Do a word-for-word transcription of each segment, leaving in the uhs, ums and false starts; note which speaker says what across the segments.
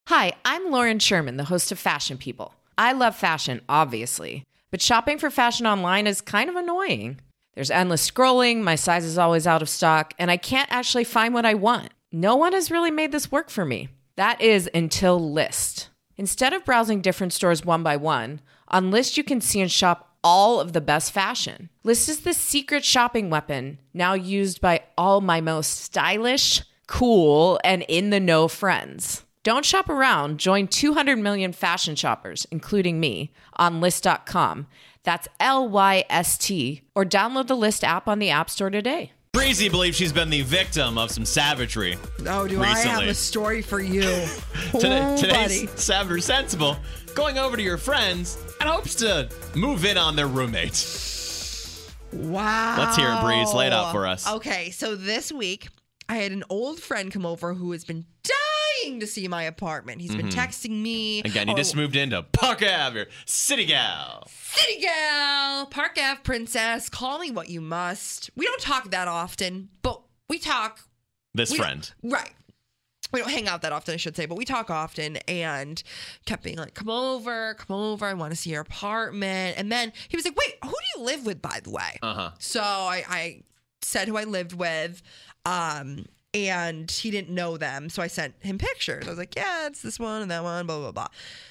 Speaker 1: Hi, I'm Lauren Sherman, the host of Fashion People. I love fashion, obviously, but shopping for fashion online is kind of annoying. There's endless scrolling, my size is always out of stock, and I can't actually find what I want. No one has really made this work for me. That is until Lyst. Instead of browsing different stores one by one, on Lyst you can see and shop all of the best fashion. Lyst is the secret shopping weapon, now used by all my most stylish, cool, and in-the-know friends. Don't shop around. Join two hundred million fashion shoppers, including me, on Lyst dot com. That's L Y S T. Or download the Lyst app on the App Store today.
Speaker 2: Breezy believes she's been the victim of some savagery.
Speaker 3: Oh, do
Speaker 2: recently.
Speaker 3: I have a story for you?
Speaker 2: Today,
Speaker 3: oh,
Speaker 2: today's
Speaker 3: buddy.
Speaker 2: Savage or Sensible, going over to your friends and hopes to move in on their roommates.
Speaker 3: Wow.
Speaker 2: Let's hear it, Breeze. Lay it out for us.
Speaker 3: Okay, so this week, I had an old friend come over who has been dying to see my apartment. He's been
Speaker 2: Mm-hmm.
Speaker 3: texting me.
Speaker 2: Again, he
Speaker 3: oh,
Speaker 2: just moved into Park Ave, your city gal.
Speaker 3: City gal, Park Ave princess, call me what you must. We don't talk that often, but we talk.
Speaker 2: This
Speaker 3: we
Speaker 2: friend.
Speaker 3: Right. We don't hang out that often, I should say, but we talk often, and kept being like, come over, come over. I want to see your apartment. And then he was like, wait, who do you live with, by the way?
Speaker 2: Uh-huh.
Speaker 3: So I, I said who I lived with. Um, and he didn't know them. So I sent him pictures. I was like, yeah, it's this one and that one, blah, blah, blah.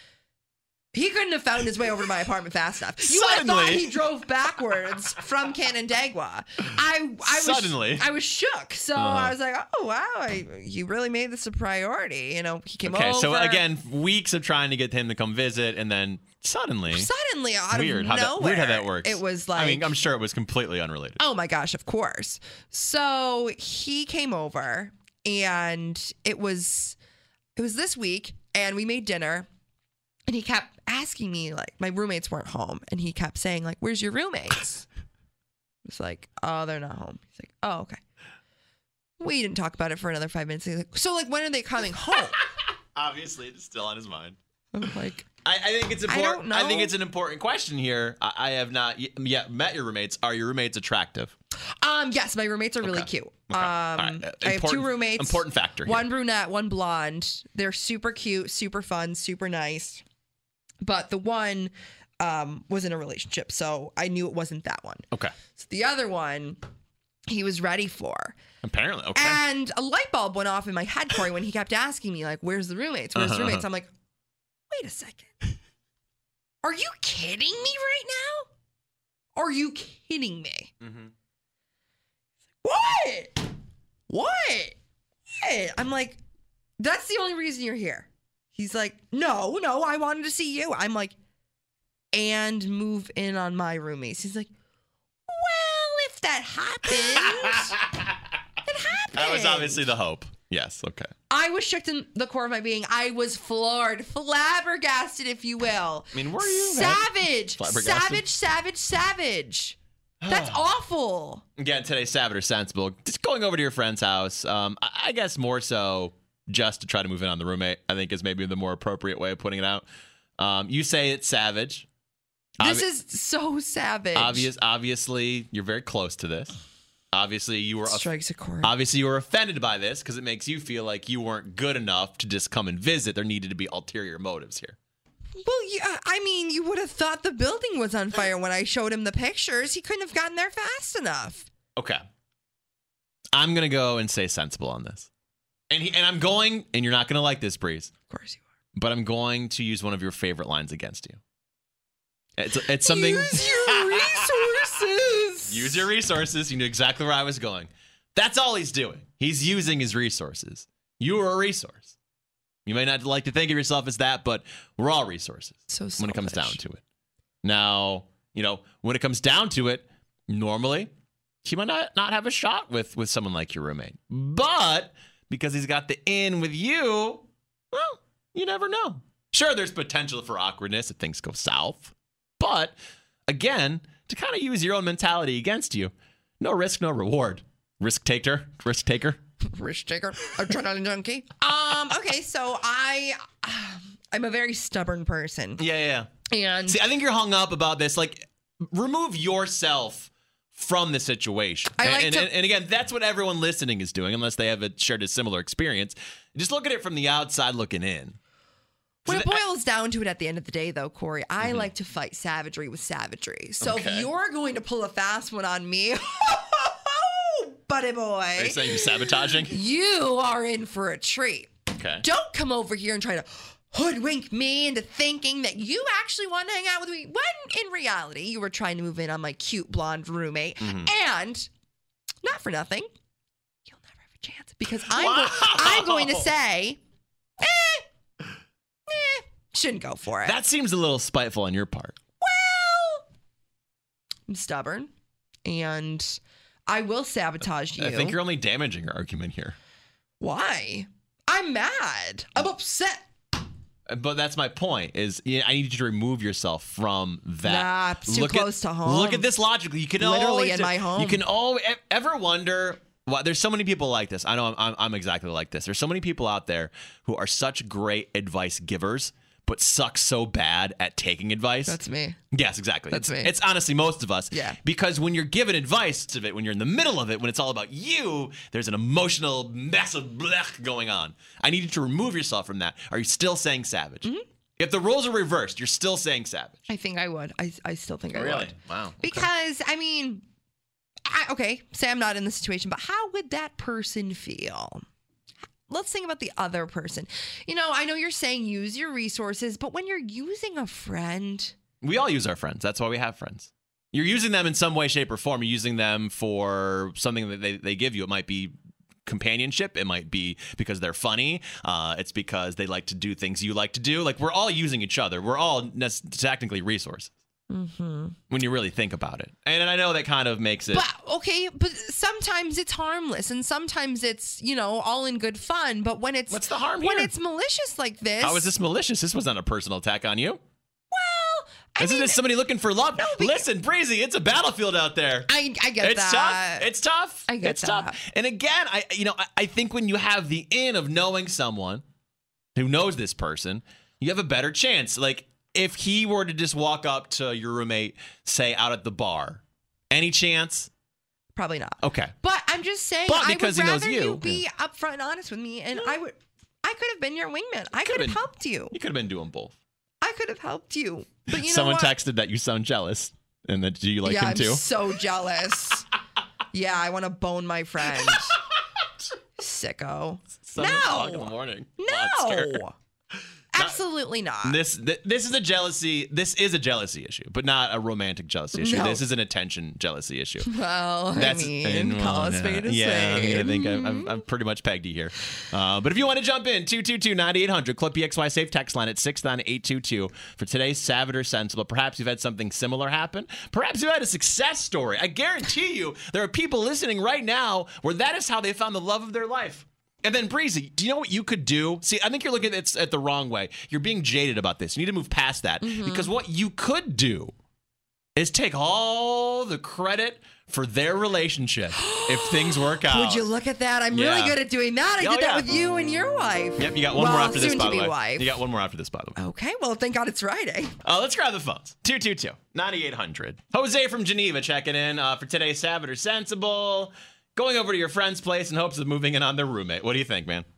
Speaker 3: He couldn't have found his way over to my apartment fast enough. You would have thought
Speaker 2: Suddenly.
Speaker 3: he drove backwards from Canandaigua. I, I was,
Speaker 2: Suddenly.
Speaker 3: I was shook. So
Speaker 2: Uh-huh.
Speaker 3: I was like, oh, wow, I, you really made this a priority. You know, he came
Speaker 2: Okay,
Speaker 3: over.
Speaker 2: so again, weeks of trying to get him to come visit, and then suddenly.
Speaker 3: Suddenly, out
Speaker 2: Weird
Speaker 3: of
Speaker 2: how,
Speaker 3: nowhere.
Speaker 2: that, weird how that works.
Speaker 3: It was like.
Speaker 2: I mean, I'm sure it was completely unrelated.
Speaker 3: Oh my gosh, of course. So he came over, and it was it was this week, and we made dinner, and he kept asking me, like, my roommates weren't home, and he kept saying, like, where's your roommates? It's like, oh, they're not home. He's like, oh, okay. We didn't talk about it for another five minutes. He's like, so, like, when are they coming home?
Speaker 2: Obviously, it's still on his mind.
Speaker 3: I'm like,
Speaker 2: I, I think it's
Speaker 3: I
Speaker 2: important.
Speaker 3: don't
Speaker 2: I, think
Speaker 3: know.
Speaker 2: it's an important question here. I, I have not y- yet met your roommates. Are your roommates attractive?
Speaker 3: um, yes, my roommates are really
Speaker 2: Okay.
Speaker 3: cute.
Speaker 2: Okay.
Speaker 3: Um,
Speaker 2: All right. Uh,
Speaker 3: I have two
Speaker 2: important-
Speaker 3: roommates.
Speaker 2: Important factor here.
Speaker 3: One brunette, one blonde. They're super cute, super fun, super nice. But the one um, was in a relationship, so I knew it wasn't that one.
Speaker 2: Okay.
Speaker 3: So the other one, he was ready for.
Speaker 2: Apparently. Okay.
Speaker 3: And a light bulb went off in my head, Corey, when he kept asking me, like, where's the roommates? Where's the
Speaker 2: Uh-huh,
Speaker 3: roommates?
Speaker 2: uh-huh.
Speaker 3: I'm like, wait a second. Are you kidding me right now? Are you kidding me?
Speaker 2: mm-hmm.
Speaker 3: What? What? What? I'm like, that's the only reason you're here. He's like, no, no, I wanted to see you. I'm like, and move in on my roommates. He's like, well, if that happens, it happens.
Speaker 2: That was obviously the hope. Yes. Okay.
Speaker 3: I was shook to the core of my being. I was floored, flabbergasted, if you will.
Speaker 2: I mean, were you?
Speaker 3: Savage,
Speaker 2: Flabbergasted?
Speaker 3: savage, savage, savage. That's awful.
Speaker 2: Again, today's Savage or Sensible. Just going over to your friend's house. Um, I, I guess more so just to try to move in on the roommate, I think is maybe the more appropriate way of putting it out. Um, you say it's savage.
Speaker 3: This
Speaker 2: Obvi-
Speaker 3: is so savage.
Speaker 2: obvious. Obviously, you're very close to this. Obviously, you were
Speaker 3: Strikes a chord.
Speaker 2: obviously you were offended by this because it makes you feel like you weren't good enough to just come and visit. There needed to be ulterior motives here.
Speaker 3: Well, yeah, I mean, you would have thought the building was on fire when I showed him the pictures. He couldn't have gotten there fast enough.
Speaker 2: Okay, I'm gonna go and say sensible on this, and he, and I'm going, and you're not gonna like this, Breeze,
Speaker 3: Of course you are.
Speaker 2: but I'm going to use one of your favorite lines against you. It's it's something.
Speaker 3: Use your resources.
Speaker 2: Use your resources. You knew exactly where I was going. That's all he's doing. He's using his resources. You are a resource. You may not like to think of yourself as that, but we're all resources
Speaker 3: So
Speaker 2: when it comes down
Speaker 3: selfish.
Speaker 2: to it. Now, you know, when it comes down to it, normally he might not, not have a shot with, with someone like your roommate. But because he's got the in with you, well, you never know. Sure, there's potential for awkwardness if things go south. But again, to kind of use your own mentality against you, no risk, no reward. Risk taker, risk taker.
Speaker 3: Risk taker, adrenaline junkie. Um. Okay, so I, I'm a very stubborn person,
Speaker 2: Yeah, yeah.
Speaker 3: and
Speaker 2: See, I think you're hung up about this. Like, remove yourself from the situation.
Speaker 3: I like
Speaker 2: and,
Speaker 3: to-
Speaker 2: and, and again, that's what everyone listening is doing, unless they have a, shared a similar experience. Just look at it from the outside looking in.
Speaker 3: When it
Speaker 2: th-
Speaker 3: boils down to it at the end of the day, though, Corey, I like to fight savagery with savagery. So
Speaker 2: Okay.
Speaker 3: if you're going to pull a fast one on me, buddy boy,
Speaker 2: Are you saying you're sabotaging?
Speaker 3: you are in for a treat.
Speaker 2: Okay.
Speaker 3: Don't come over here and try to hoodwink me into thinking that you actually want to hang out with me when in reality you were trying to move in on my cute blonde roommate. And not for nothing, you'll never have a chance because I'm,
Speaker 2: Wow.
Speaker 3: go- I'm going to say, eh, eh, shouldn't go for it.
Speaker 2: That seems a little spiteful on your part.
Speaker 3: well, I'm stubborn and I will sabotage you.
Speaker 2: I think you're only damaging your argument here.
Speaker 3: Why? I'm mad. I'm upset.
Speaker 2: But that's my point. Is yeah, I need you to remove yourself from that.
Speaker 3: Nah, it's too
Speaker 2: look
Speaker 3: close
Speaker 2: at,
Speaker 3: to home.
Speaker 2: Look at this logically. You can
Speaker 3: Literally
Speaker 2: always,
Speaker 3: in my home.
Speaker 2: You can always ever wonder. Well, there's so many people like this. I know I'm, I'm I'm exactly like this. There's so many people out there who are such great advice givers, but suck so bad at taking advice.
Speaker 3: That's me.
Speaker 2: Yes, exactly.
Speaker 3: That's
Speaker 2: it's,
Speaker 3: me.
Speaker 2: It's honestly most of us.
Speaker 3: Yeah.
Speaker 2: Because when you're given advice of it, when you're in the middle of it, when it's all about you, there's an emotional mess of blech going on. I need you to remove yourself from that. Are you still saying savage?
Speaker 3: Mm-hmm.
Speaker 2: If the roles are reversed, you're still saying savage.
Speaker 3: I think I would. I, I still think I would.
Speaker 2: Wow.
Speaker 3: Because, I mean, I, okay, say I'm not in the situation, but how would that person feel? Let's think about the other person. You know, I know you're saying use your resources, but when you're using a friend,
Speaker 2: We all use our friends. That's why we have friends. You're using them in some way, shape, or form. You're using them for something that they, they give you. It might be companionship. It might be because they're funny. Uh, it's because they like to do things you like to do. Like, we're all using each other. We're all ne- technically resources.
Speaker 3: Mm-hmm.
Speaker 2: When you really think about it. And I know that kind of makes it.
Speaker 3: But okay, but sometimes it's harmless and sometimes it's, you know, all in good fun. But when it's
Speaker 2: What's the harm
Speaker 3: when
Speaker 2: here?
Speaker 3: it's malicious like this,
Speaker 2: How is this malicious? This was not a personal attack on you.
Speaker 3: well, I
Speaker 2: Isn't
Speaker 3: mean,
Speaker 2: this somebody looking for love?
Speaker 3: No, but-
Speaker 2: Listen, Breezy, it's a battlefield out there.
Speaker 3: I, I get
Speaker 2: It's
Speaker 3: that.
Speaker 2: tough. It's tough.
Speaker 3: I get
Speaker 2: it's
Speaker 3: that.
Speaker 2: tough. And again, I you know, I, I think when you have the in of knowing someone who knows this person, you have a better chance. Like, if he were to just walk up to your roommate, say out at the bar, any chance?
Speaker 3: Probably not.
Speaker 2: Okay.
Speaker 3: But I'm just saying,
Speaker 2: But
Speaker 3: I
Speaker 2: because
Speaker 3: would
Speaker 2: he knows
Speaker 3: rather
Speaker 2: you.
Speaker 3: you be upfront and honest with me, and I would, I could have been your wingman. I
Speaker 2: Could've
Speaker 3: could have
Speaker 2: been.
Speaker 3: helped you.
Speaker 2: You could have been doing both.
Speaker 3: I could have helped you. But you
Speaker 2: Someone
Speaker 3: know what?
Speaker 2: texted that you sound jealous. And that do you like
Speaker 3: yeah,
Speaker 2: him
Speaker 3: I'm
Speaker 2: too?
Speaker 3: so jealous. Yeah, I want to bone my friend. Sicko.
Speaker 2: Seven o'clock in the
Speaker 3: No.
Speaker 2: morning. Monster.
Speaker 3: No. Absolutely not.
Speaker 2: This th- this is a jealousy. This is a jealousy issue, but not a romantic jealousy issue.
Speaker 3: No.
Speaker 2: This is an attention jealousy issue.
Speaker 3: Well,
Speaker 2: That's
Speaker 3: I mean,
Speaker 2: and,
Speaker 3: call
Speaker 2: well,
Speaker 3: a spade a
Speaker 2: yeah, I, mean, I
Speaker 3: spade.
Speaker 2: think I've, I've, I've pretty much pegged you here. Uh, but if you want to jump in, two two two, nine eight hundred, Clip E X Y Safe text line at six nine eight two two for today's Savage or Sensible. Perhaps you've had something similar happen. Perhaps you had a success story. I guarantee you there are people listening right now where that is how they found the love of their life. And then, Breezy, do you know what you could do? See, I think you're looking at it at the wrong way. You're being jaded about this. You need to move past that.
Speaker 3: Mm-hmm.
Speaker 2: Because what you could do is take all the credit for their relationship if things work out.
Speaker 3: Would you look at that? I'm
Speaker 2: Yeah.
Speaker 3: really good at doing that. I
Speaker 2: Oh,
Speaker 3: did that
Speaker 2: yeah.
Speaker 3: with you and your wife.
Speaker 2: Yep, you got one
Speaker 3: well,
Speaker 2: more after this,
Speaker 3: soon
Speaker 2: by
Speaker 3: to
Speaker 2: the
Speaker 3: be
Speaker 2: way.
Speaker 3: wife.
Speaker 2: You got one more after this, by the way.
Speaker 3: Okay, well, thank God it's Friday.
Speaker 2: Uh, let's grab the phones. two two two, nine eight hundred. Jose from Geneva checking in uh, for today's Savage or Sensible. Going over to your friend's place in hopes of moving in on their roommate. What do you think, man?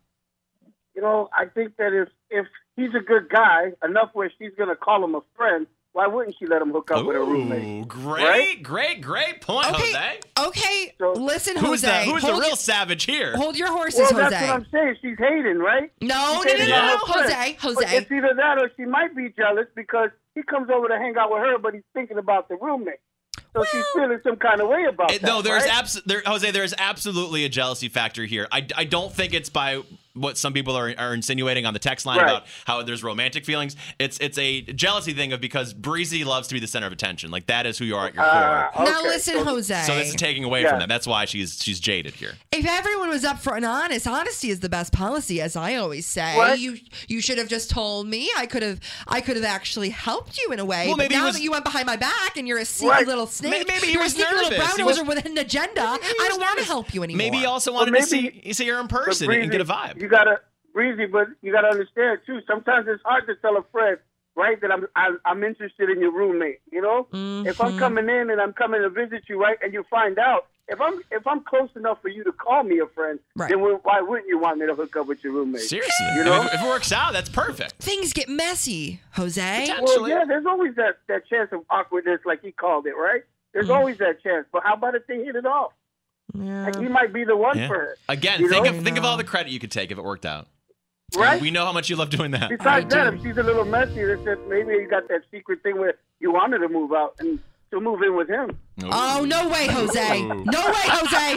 Speaker 4: You know, I think that if if he's a good guy, enough where she's going to call him a friend, why wouldn't she let him hook up with her roommate?
Speaker 2: Ooh, great,
Speaker 4: Right?
Speaker 2: great, great point,
Speaker 3: Okay,
Speaker 2: Jose.
Speaker 3: okay.
Speaker 4: So-
Speaker 3: Listen,
Speaker 2: Who's
Speaker 3: Jose.
Speaker 2: the who's the
Speaker 3: hold
Speaker 2: real
Speaker 3: your,
Speaker 2: savage here?
Speaker 3: hold your horses,
Speaker 4: Well,
Speaker 3: Jose.
Speaker 4: that's what I'm saying. She's hating, right?
Speaker 3: no, no,
Speaker 4: She's
Speaker 3: no, no,
Speaker 4: hating
Speaker 3: no,
Speaker 4: on
Speaker 3: no,
Speaker 4: her friend.
Speaker 3: Jose,
Speaker 4: But
Speaker 3: Jose.
Speaker 4: it's either that or she might be jealous because he comes over to hang out with her, but he's thinking about the roommate. So she's feeling some kind of way about
Speaker 2: It-
Speaker 4: that.
Speaker 2: no, there's
Speaker 4: right?
Speaker 2: abs- there, Jose. There's absolutely a jealousy factor here. I, I don't think it's by what some people are, are insinuating on the text line
Speaker 4: Right.
Speaker 2: about how there's romantic feelings. It's it's a jealousy thing of because Breezy loves to be the center of attention. Like, that is who you are at your
Speaker 4: Ah,
Speaker 2: core.
Speaker 3: Now
Speaker 4: okay.
Speaker 3: listen,
Speaker 4: So-
Speaker 3: Jose.
Speaker 2: So this is taking away
Speaker 4: Yeah.
Speaker 2: from that. That's why she's she's jaded here.
Speaker 3: If everyone was upfront and honest, honesty is the best policy, as I always say.
Speaker 4: What?
Speaker 3: You you should have just told me. I could have I could have actually helped you in a way.
Speaker 2: Well,
Speaker 3: but
Speaker 2: maybe he
Speaker 3: now
Speaker 2: was-
Speaker 3: that you went behind my back and you're a sneaky
Speaker 4: Right.
Speaker 3: little snake,
Speaker 2: Maybe he
Speaker 3: you're
Speaker 2: was
Speaker 3: a sneaky little
Speaker 2: nervous.
Speaker 3: brown
Speaker 2: He was-
Speaker 3: noser with an agenda. I
Speaker 2: was
Speaker 3: don't want to
Speaker 2: nervous.
Speaker 3: help you anymore.
Speaker 2: Maybe he also
Speaker 4: Well,
Speaker 2: wanted to
Speaker 4: maybe-
Speaker 2: see see her in
Speaker 4: But
Speaker 2: person
Speaker 4: Breezy,
Speaker 2: and get a vibe.
Speaker 4: You gotta Breezy, but you gotta understand too. Sometimes it's hard to tell a friend right, that I'm I'm, I'm interested in your roommate. You know,
Speaker 3: Mm-hmm.
Speaker 4: if I'm coming in and I'm coming to visit you, right, and you find out if I'm if I'm close enough for you to call me a friend,
Speaker 3: Right.
Speaker 4: then why wouldn't you want me to hook up with your roommate?
Speaker 2: Seriously.
Speaker 4: You know?
Speaker 2: If, if it works out, that's perfect.
Speaker 3: Things get messy, Jose.
Speaker 2: Potential.
Speaker 4: Well,
Speaker 2: Actually-
Speaker 4: yeah, there's always that, that chance of awkwardness, like he called it, right? There's
Speaker 3: Mm.
Speaker 4: always that chance. But how about if they hit it off?
Speaker 3: Yeah.
Speaker 4: Like, he might be the one
Speaker 2: Yeah.
Speaker 4: for her.
Speaker 2: Again,
Speaker 4: You
Speaker 2: think
Speaker 4: know?
Speaker 2: of think of all the credit you could take if it worked out.
Speaker 4: Right?
Speaker 2: We know how much you love doing that.
Speaker 4: Besides
Speaker 3: I
Speaker 4: that,
Speaker 3: do.
Speaker 4: if she's a little messy, it's just maybe you got that secret thing where you wanted to move out and to move in with him,
Speaker 3: Oh, no way, Jose. No way, Jose.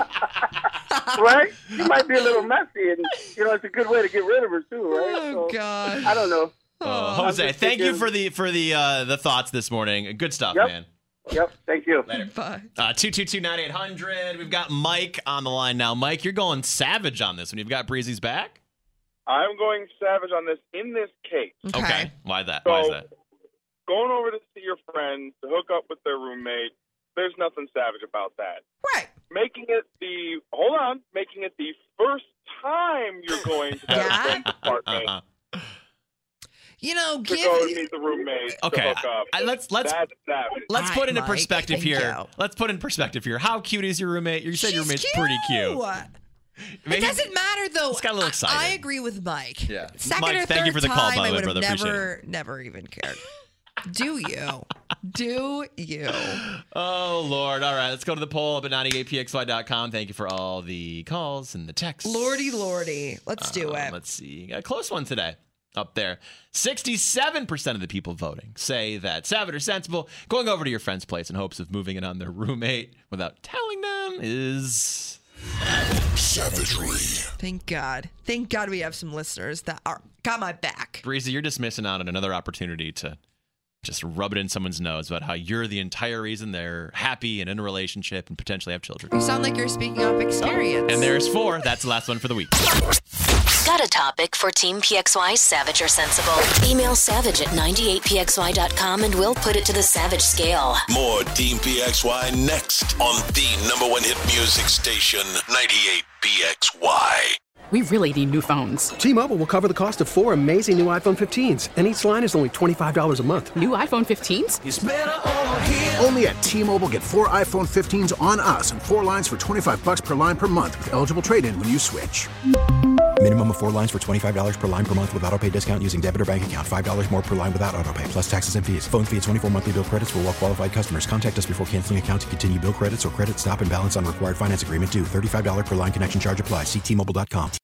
Speaker 4: right? She might be a little messy, and you know it's a good way to get rid of her too, right?
Speaker 3: Oh,
Speaker 4: So,
Speaker 3: God.
Speaker 4: I don't know.
Speaker 2: Oh, Jose,
Speaker 4: just
Speaker 2: thank you
Speaker 4: thinking-
Speaker 2: for the for the uh, the thoughts this morning. Good stuff,
Speaker 4: Yep.
Speaker 2: man.
Speaker 4: Yep. Thank you.
Speaker 3: Bye.
Speaker 2: Uh, two two two nine eight hundred. We've got Mike on the line now. Mike, you're going savage on this when you've got Breezy's back.
Speaker 5: I'm going savage on this in this case.
Speaker 3: Okay.
Speaker 2: Why that? Why is
Speaker 5: So-
Speaker 2: that?
Speaker 5: Going over to see your friends to hook up with their roommate, there's nothing savage about that.
Speaker 3: Right.
Speaker 5: Making it the hold on, making it the first time you're going to that
Speaker 3: Yeah.
Speaker 5: friend's apartment
Speaker 2: Uh-uh.
Speaker 3: You know,
Speaker 5: to
Speaker 3: give
Speaker 5: go and meet the roommate
Speaker 2: Okay,
Speaker 5: to hook up.
Speaker 2: I- I- let's- let's-
Speaker 5: That's savage.
Speaker 2: Let's
Speaker 3: All
Speaker 2: put
Speaker 3: right,
Speaker 2: into
Speaker 3: Mike,
Speaker 2: perspective
Speaker 3: thank
Speaker 2: here.
Speaker 3: you.
Speaker 2: Let's put in perspective here. How cute is your roommate? You said your
Speaker 3: She's
Speaker 2: roommate's pretty cute.
Speaker 3: It
Speaker 2: Maybe-
Speaker 3: doesn't matter though.
Speaker 2: Just got a little
Speaker 3: I-
Speaker 2: excited.
Speaker 3: I, agree with Mike.
Speaker 2: Yeah.
Speaker 3: Second
Speaker 2: Mike,
Speaker 3: or third
Speaker 2: thank you for the
Speaker 3: time,
Speaker 2: call, by the
Speaker 3: I
Speaker 2: way,
Speaker 3: would have
Speaker 2: brother. Appreciate
Speaker 3: never, never even cared. Do you? Do you?
Speaker 2: Oh, Lord. All right, let's go to the poll up at ninety-eight p x y dot com. Thank you for all the calls and the texts.
Speaker 3: Lordy, lordy. Let's do
Speaker 2: Uh,
Speaker 3: it.
Speaker 2: Let's see. Got a close one today up there. sixty-seven percent of the people voting say that savage or sensible, going over to your friend's place in hopes of moving in on their roommate without telling them is...
Speaker 6: Savagery.
Speaker 3: Thank God. Thank God we have some listeners that are got my back.
Speaker 2: Breezy, you're just missing out on another opportunity to just rub it in someone's nose about how you're the entire reason they're happy and in a relationship and potentially have children.
Speaker 3: You sound like you're speaking off experience.
Speaker 2: And there's four. That's the last one for the week.
Speaker 7: Got a topic for Team P X Y Savage or Sensible? Email savage at ninety-eight p x y dot com and we'll put it to the Savage scale.
Speaker 6: More Team P X Y next on the number one hit music station, ninety-eight P X Y.
Speaker 8: We really need new phones.
Speaker 9: T-Mobile will cover the cost of four amazing new iPhone fifteens, and each line is only twenty-five dollars a month.
Speaker 8: New iPhone fifteens?
Speaker 10: Only at T-Mobile, get four iPhone fifteens on us and four lines for twenty-five bucks per line per month with eligible trade-in when you switch.
Speaker 11: Minimum of four lines for twenty-five dollars per line per month with autopay discount using debit or bank account. five dollars more per line without autopay, plus taxes and fees. Phone fee at twenty-four monthly bill credits for well-qualified customers. Contact us before canceling account to continue bill credits or credit stop and balance on required finance agreement due. thirty-five dollars per line connection charge applies. See T Mobile dot com.